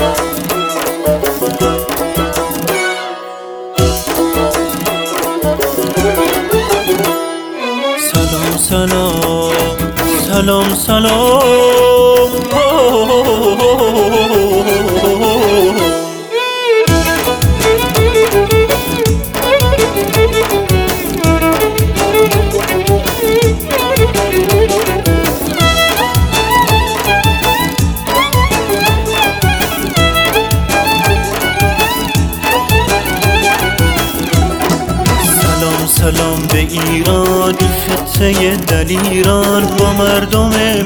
سلام سلام سلام به ایران، خطه دلیران با مردم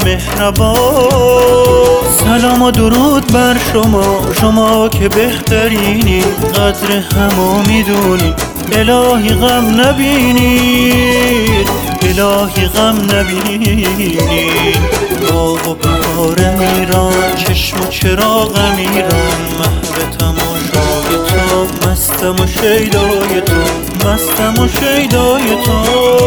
مهربان. سلام و درود بر شما، شما که بهترینی، قدر همو میدونی، الهی غم نبینید، الهی غم نبینید. باغ و بهار ایران، چشم و چراغم ایران، محو تماشای تو، مستم و شیدای تو، مستم و شیدای تو.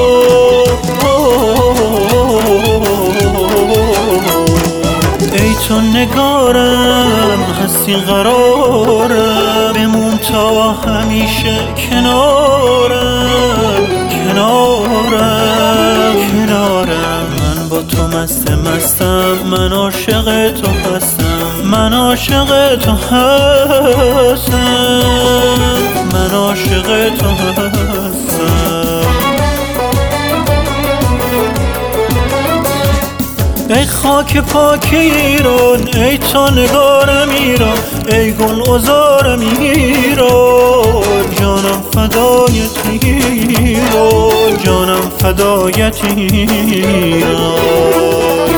ای تو نگارم، هستی قرارم، بمون تا همیشه کنارم، کنارم، کنارم. من با تو مستم، من عاشق تو هستم، من عاشق تو هستم، من عاشق تو هستم. ای خاک پاک ایران، ای تا نگارم ایران، ای گل عذارم ایران، جانم فدایت ایران، جانم فدایت ایران.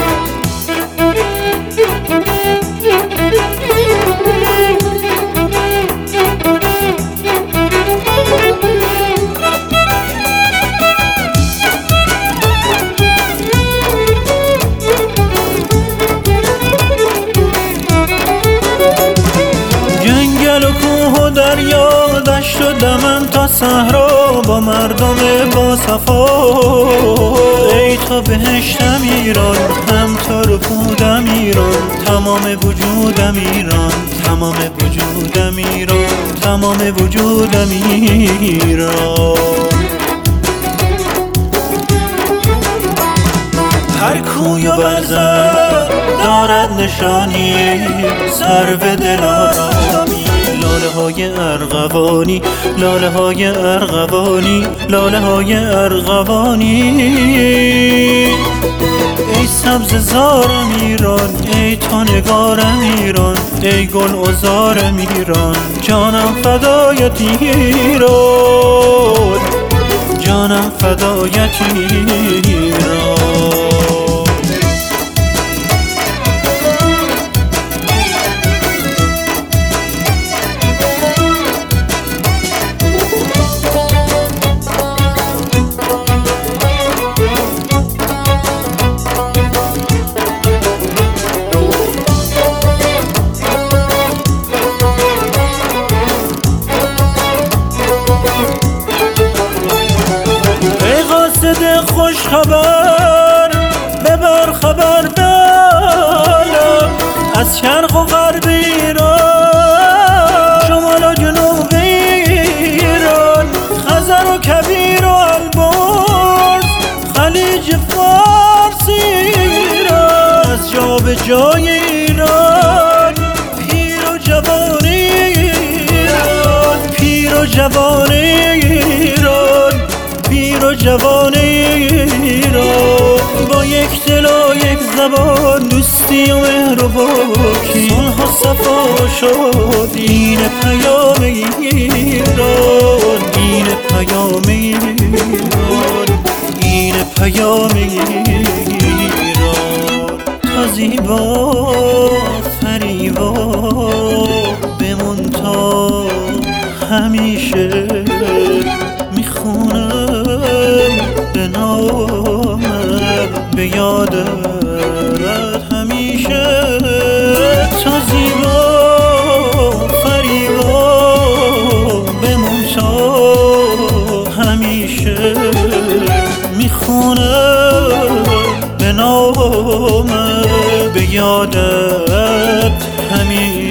دریا، دشت و دمن تا صحرا، با مردم با صفا. ای تا بهشتم ایران، هم تا رکودم ایران، تمام وجودم ایران، تمام وجودم ایران، تمام وجودم ایران. هر کوی و بزر دارد نشانی، سرو دلارامی، لاله های ارغوانی، لاله های ارغوانی، لاله های ارغوانی. ای سبز زارم ایران، ای تا نگارم ایران، ای گل عذارم ایران، جانم فدایت ایران، جانم فدایت ایران. خوش خبر ببر خبر به عالم، از شرق و غرب ایران، شمال و جنوب ایران، خزر و کبیر و البرز، خلیج فارس ایران، از جا به جای ایران، پیر و جوان ایران، پیر و جوان ایران، پیر و جوان ایران. با یک دل و یک زبان، دوستی و مهر و پاکی، صلح و صفا شد این پیام ایران، این پیام ایران، این پیام ایران. تا زیبا فریبا بمون تا همیشه، میخونم به نامت، به یادت همیشه. تا زیبا فریبا بمون تا همیشه، میخونم به نامت، به یادت همیشه.